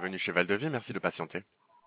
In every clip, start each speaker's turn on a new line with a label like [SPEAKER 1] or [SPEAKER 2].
[SPEAKER 1] bienvenue chez Val de Vie, merci de patienter.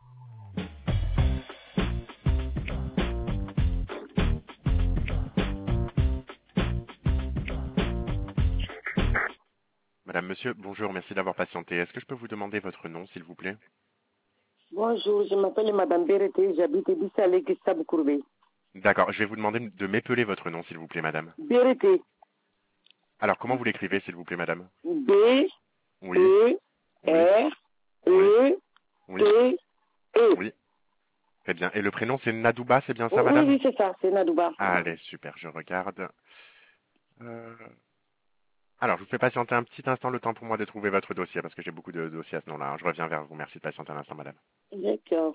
[SPEAKER 1] Madame, monsieur, bonjour, merci d'avoir patienté. Est-ce que je peux vous demander votre nom, s'il vous plaît?
[SPEAKER 2] Bonjour, je m'appelle Madame Bérété, j'habite Bissalé, Gustave Courbet.
[SPEAKER 1] D'accord, je vais vous demander de m'épeler votre nom, s'il vous plaît, madame.
[SPEAKER 2] Bérété.
[SPEAKER 1] Alors, comment vous l'écrivez, s'il vous plaît, madame?
[SPEAKER 2] B,
[SPEAKER 1] Oui,
[SPEAKER 2] E,
[SPEAKER 1] oui,
[SPEAKER 2] R,
[SPEAKER 1] oui,
[SPEAKER 2] E,
[SPEAKER 1] oui,
[SPEAKER 2] T, E.
[SPEAKER 1] oui. Très bien. Et le prénom, c'est Nadouba, c'est bien ça,
[SPEAKER 2] Oui,
[SPEAKER 1] madame?
[SPEAKER 2] oui, c'est ça, c'est Nadouba.
[SPEAKER 1] Allez, super, je regarde. Euh, Alors, je vous fais patienter un petit instant le temps pour moi de trouver votre dossier, parce que j'ai beaucoup de dossiers à ce nom-là. Je reviens vers vous. Merci de patienter un instant, madame.
[SPEAKER 2] D'accord.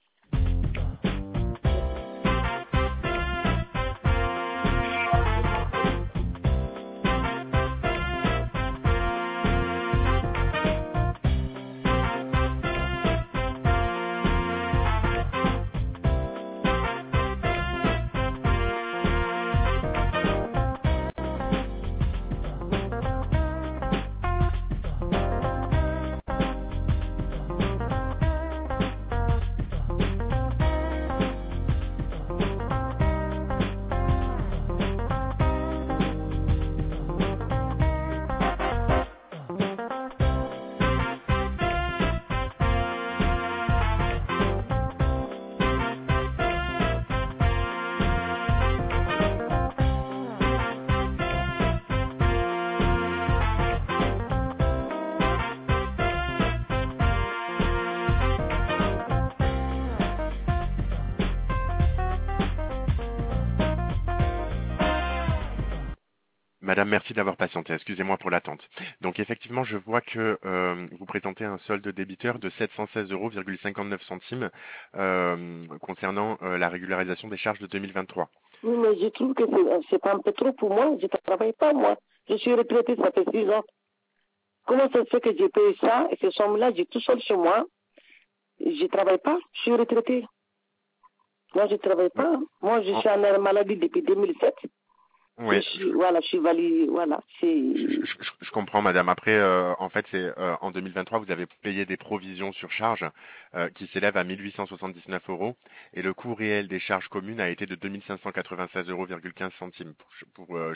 [SPEAKER 1] Madame, merci d'avoir patienté. Excusez-moi pour l'attente. Donc, effectivement, je vois que vous présentez un solde débiteur de 716,59 € concernant la régularisation des charges de 2023.
[SPEAKER 2] Oui, mais je trouve que c'est pas un peu trop pour moi. Je ne travaille pas, moi. Je suis retraitée, ça fait 6 ans. Comment ça se fait que j'ai payé ça et ces sommes-là, j'ai tout seul chez moi. Je ne travaille pas, je suis retraitée. Moi, je ne travaille
[SPEAKER 1] Ouais.
[SPEAKER 2] pas. Moi, je suis en arrêt maladie depuis 2007.
[SPEAKER 1] Oui,
[SPEAKER 2] Voilà, je suis valide, voilà,
[SPEAKER 1] je comprends, madame. Après, en fait, c'est en 2023, vous avez payé des provisions sur charges qui s'élèvent à 1 879 € et le coût réel des charges communes a été de 2 596,15 € pour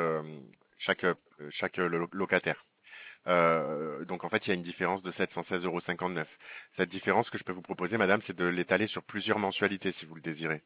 [SPEAKER 1] chaque locataire. Donc en fait, il y a une différence de 716,59 €. Cette différence que je peux vous proposer, madame, c'est de l'étaler sur plusieurs mensualités si vous le désirez.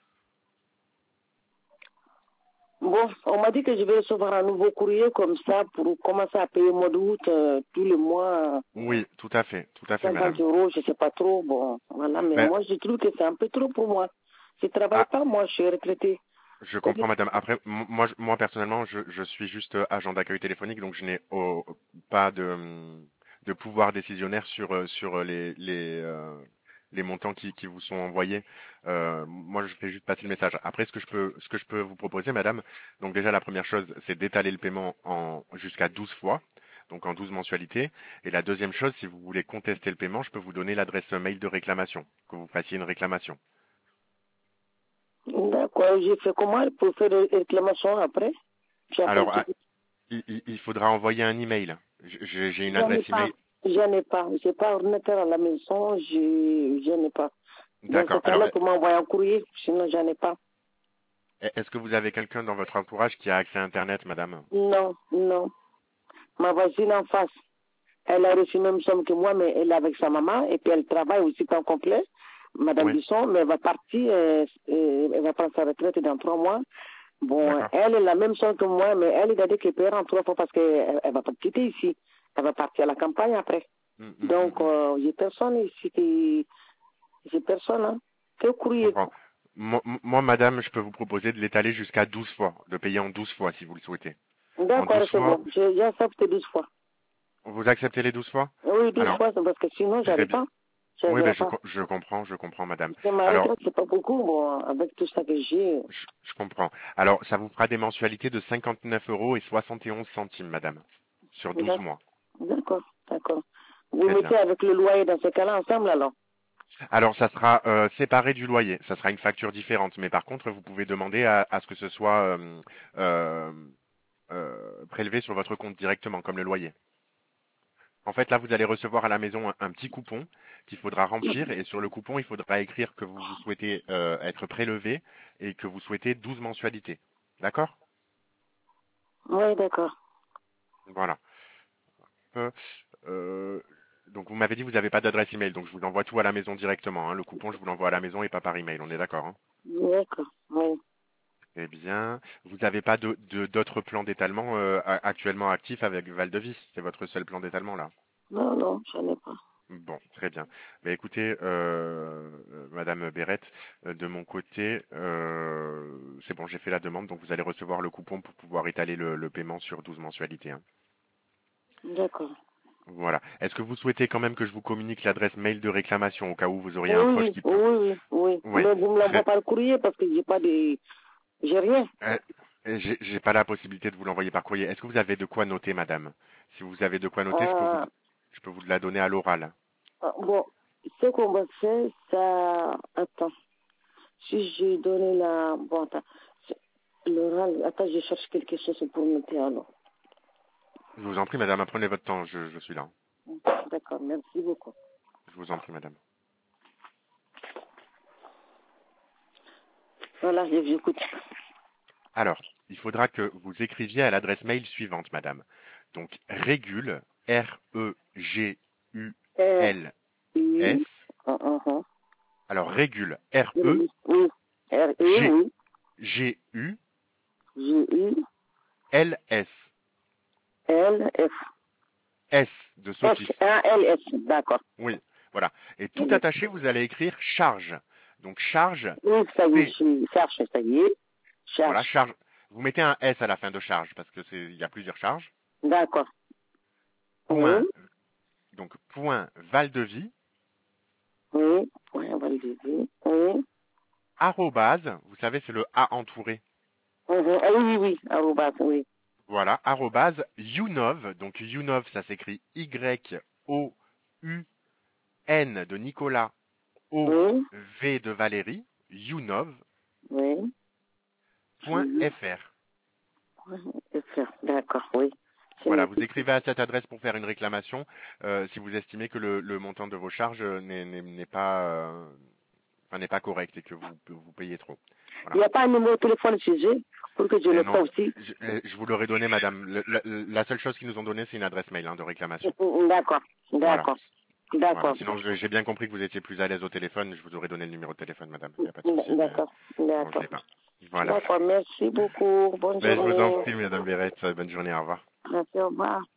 [SPEAKER 2] Bon, on m'a dit que je vais recevoir un nouveau courrier comme ça pour commencer à payer au mois d'août, tous les mois,
[SPEAKER 1] Oui, tout à fait,
[SPEAKER 2] 50
[SPEAKER 1] madame.
[SPEAKER 2] euros, je sais pas trop, bon, voilà, mais
[SPEAKER 1] Ben,
[SPEAKER 2] moi, je trouve que c'est un peu trop pour moi. Je travaille
[SPEAKER 1] ah,
[SPEAKER 2] pas, moi, je suis retraité.
[SPEAKER 1] je comprends, madame. Après, moi personnellement, je suis juste agent d'accueil téléphonique, donc je n'ai pas de pouvoir décisionnaire sur les montants qui vous sont envoyés. Moi, je fais juste passer le message. Après, ce que je peux vous proposer, madame, donc déjà la première chose, c'est d'étaler le paiement en jusqu'à 12 fois. Donc en 12 mensualités. Et la deuxième chose, si vous voulez contester le paiement, je peux vous donner l'adresse mail de réclamation, que vous fassiez une réclamation.
[SPEAKER 2] D'accord, j'ai fait comment pour faire une réclamation après? J'appelle
[SPEAKER 1] Alors,
[SPEAKER 2] tout.
[SPEAKER 1] il faudra envoyer un email. J'ai une
[SPEAKER 2] J'en ai
[SPEAKER 1] adresse
[SPEAKER 2] pas,
[SPEAKER 1] email.
[SPEAKER 2] j'en ai pas, j'ai pas ordinateur à la maison, j'en ai pas. Dans ce
[SPEAKER 1] D'accord. Alors,
[SPEAKER 2] cas-là, pour m'envoyer un courrier, sinon j'en ai pas.
[SPEAKER 1] est-ce que vous avez quelqu'un dans votre entourage qui a accès à Internet, madame?
[SPEAKER 2] Non, non. Ma voisine en face, elle a reçu la même somme que moi, mais elle est avec sa maman, et puis elle travaille aussi temps complet, Madame
[SPEAKER 1] Oui,
[SPEAKER 2] Bisson, mais elle va partir, elle va prendre sa retraite dans 3 mois. Bon,
[SPEAKER 1] d'accord.
[SPEAKER 2] elle est la même somme que moi, mais elle, il a dit qu'elle peut en 3 fois parce qu'elle elle va pas quitter ici. Elle va partir à la campagne après.
[SPEAKER 1] Hum, hum, hum,
[SPEAKER 2] Donc,
[SPEAKER 1] hum.
[SPEAKER 2] j'ai personne ici j'ai personne, hein. Que
[SPEAKER 1] Je
[SPEAKER 2] courrier.
[SPEAKER 1] comprends. Moi, madame, je peux vous proposer de l'étaler jusqu'à 12 fois, de payer en 12 fois si vous le souhaitez. En
[SPEAKER 2] D'accord,
[SPEAKER 1] 12
[SPEAKER 2] c'est
[SPEAKER 1] fois,
[SPEAKER 2] bon. J'ai accepté 12 fois.
[SPEAKER 1] vous acceptez les 12 fois?
[SPEAKER 2] Oui, 12
[SPEAKER 1] Alors,
[SPEAKER 2] fois, c'est parce que sinon,
[SPEAKER 1] très
[SPEAKER 2] j'arrive
[SPEAKER 1] bien.
[SPEAKER 2] pas.
[SPEAKER 1] Oui, ben
[SPEAKER 2] J'arriverai pas.
[SPEAKER 1] je comprends, madame.
[SPEAKER 2] C'est ma
[SPEAKER 1] Alors,
[SPEAKER 2] retraite, c'est pas beaucoup, bon, avec tout ça que j'ai.
[SPEAKER 1] je comprends. Alors, ça vous fera des mensualités de 59,71 € madame, sur 12 mois.
[SPEAKER 2] D'accord, d'accord. Vous
[SPEAKER 1] Très bien.
[SPEAKER 2] mettez avec le loyer dans ce cas-là ensemble alors?
[SPEAKER 1] Alors, ça sera séparé du loyer. Ça sera une facture différente. Mais par contre, vous pouvez demander à ce que ce soit prélevé sur votre compte directement, comme le loyer. En fait, là, vous allez recevoir à la maison un petit coupon qu'il faudra remplir et sur le coupon, il faudra écrire que vous souhaitez être prélevé et que vous souhaitez 12 mensualités. D'accord?
[SPEAKER 2] Oui, d'accord.
[SPEAKER 1] Voilà. Euh, euh, donc vous m'avez dit que vous n'avez pas d'adresse email, donc je vous envoie tout à la maison directement, hein. Le coupon, je vous l'envoie à la maison et pas par email. On est d'accord, hein?
[SPEAKER 2] D'accord. Oui.
[SPEAKER 1] Eh bien, vous n'avez pas d'autres plans d'étalement actuellement actifs avec Val de Vie. C'est votre seul plan d'étalement là.
[SPEAKER 2] Non, non, j'en ai pas.
[SPEAKER 1] Bon, très bien. Mais écoutez, Madame Berrette, de mon côté, c'est bon, j'ai fait la demande, donc vous allez recevoir le coupon pour pouvoir étaler le paiement sur 12 mensualités, hein.
[SPEAKER 2] D'accord.
[SPEAKER 1] Voilà. Est-ce que vous souhaitez quand même que je vous communique l'adresse mail de réclamation au cas où vous auriez un proche
[SPEAKER 2] Oui,
[SPEAKER 1] qui peut...
[SPEAKER 2] oui, oui, oui.
[SPEAKER 1] Ouais,
[SPEAKER 2] Mais vous me l'envoyez
[SPEAKER 1] très...
[SPEAKER 2] par courrier parce que j'ai pas de... J'ai rien.
[SPEAKER 1] euh, j'ai pas la possibilité de vous l'envoyer par courrier. Est-ce que vous avez de quoi noter, madame? Si vous avez de quoi noter,
[SPEAKER 2] Ah,
[SPEAKER 1] je peux vous la donner à l'oral.
[SPEAKER 2] bon, ce qu'on va faire, ça... Attends. Si j'ai donné la... Bon, attends. L'oral, attends, je cherche quelque chose pour noter alors.
[SPEAKER 1] Je vous en prie, madame, prenez votre temps, je suis là.
[SPEAKER 2] D'accord, merci beaucoup.
[SPEAKER 1] Je vous en prie, madame.
[SPEAKER 2] Voilà, j'écoute.
[SPEAKER 1] Alors, il faudra que vous écriviez à l'adresse mail suivante, madame. Donc, régule,
[SPEAKER 2] R,
[SPEAKER 1] R-E-G-U-L-S.
[SPEAKER 2] I,
[SPEAKER 1] Alors, régule,
[SPEAKER 2] oui, R, E, oui,
[SPEAKER 1] R-E-G-U-L-S.
[SPEAKER 2] G, I, L, F.
[SPEAKER 1] S de
[SPEAKER 2] S,
[SPEAKER 1] Sophie.
[SPEAKER 2] A, L, S, d'accord.
[SPEAKER 1] Oui, voilà. Et tout
[SPEAKER 2] Oui,
[SPEAKER 1] attaché, vous allez écrire charge. Donc, charge,
[SPEAKER 2] ça y est,
[SPEAKER 1] C.
[SPEAKER 2] je cherche, ça y est.
[SPEAKER 1] Voilà,
[SPEAKER 2] Cherche.
[SPEAKER 1] charge. Vous mettez un S à la fin de charge parce que il y a plusieurs charges.
[SPEAKER 2] D'accord. Oui,
[SPEAKER 1] Point, donc, point Valdevie,
[SPEAKER 2] oui, oui, on va le dire. Oui.
[SPEAKER 1] arrobase, vous savez, c'est le A entouré.
[SPEAKER 2] Ah, oui, oui, oui, arrobas, oui.
[SPEAKER 1] Voilà, arrobase Younov. Donc Younov, ça s'écrit Y-O-U-N de Nicolas,
[SPEAKER 2] Oui,
[SPEAKER 1] O-V de Valérie, younov.fr.
[SPEAKER 2] oui. J'ai d'accord, oui. C'est
[SPEAKER 1] Voilà, vous
[SPEAKER 2] noté.
[SPEAKER 1] écrivez à cette adresse pour faire une réclamation si vous estimez que le montant de vos charges n'est pas, enfin, n'est pas correct et que vous payez trop.
[SPEAKER 2] Il
[SPEAKER 1] Voilà.
[SPEAKER 2] n'y a pas un numéro de téléphone chez eux pour que je
[SPEAKER 1] Et
[SPEAKER 2] le
[SPEAKER 1] non,
[SPEAKER 2] fasse aussi.
[SPEAKER 1] je vous l'aurais donné, madame. La seule chose qu'ils nous ont donné, c'est une adresse mail hein, de réclamation.
[SPEAKER 2] D'accord,
[SPEAKER 1] Voilà.
[SPEAKER 2] d'accord,
[SPEAKER 1] Voilà.
[SPEAKER 2] d'accord,
[SPEAKER 1] Sinon, j'ai bien compris que vous étiez plus à l'aise au téléphone. Je vous aurais donné le numéro de téléphone, madame. Il n'y a pas de souci, mais
[SPEAKER 2] d'accord,
[SPEAKER 1] bon, je
[SPEAKER 2] d'accord.
[SPEAKER 1] l'ai pas. Voilà.
[SPEAKER 2] D'accord, merci beaucoup. Bonne
[SPEAKER 1] Ben, je vous en
[SPEAKER 2] journée.
[SPEAKER 1] prie, madame Berrette. Bonne journée. Au revoir.
[SPEAKER 2] Merci, au revoir.